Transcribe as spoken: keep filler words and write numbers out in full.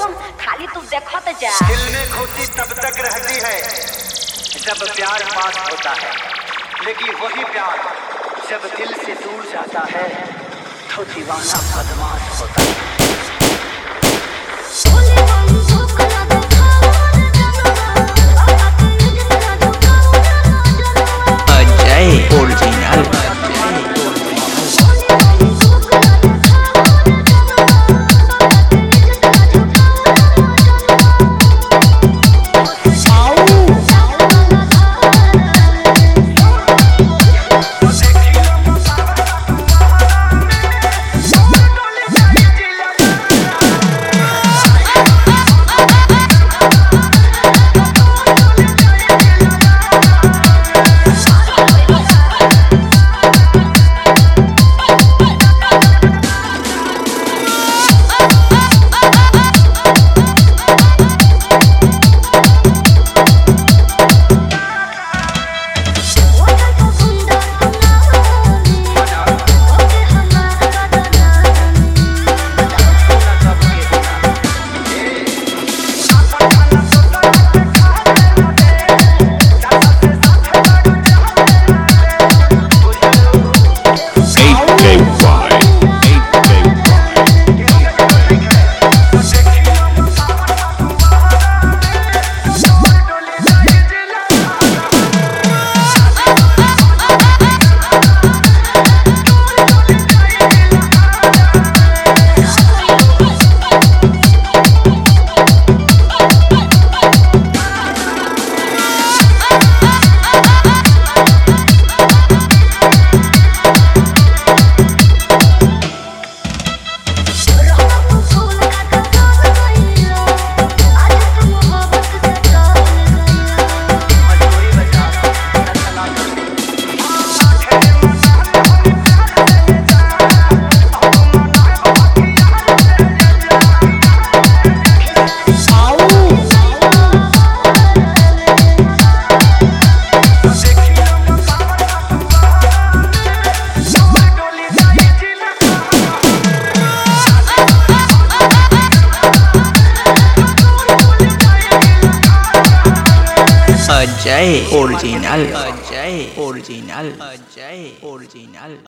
खाली तू देखत जा। दिल में खोती तब तक रहती है जब प्यार पास होता है, लेकिन वही प्यार जब दिल से दूर जाता है तो दीवाना बदमाश होता है। Ajay original. Ajay original. Ajay original. Ajay original.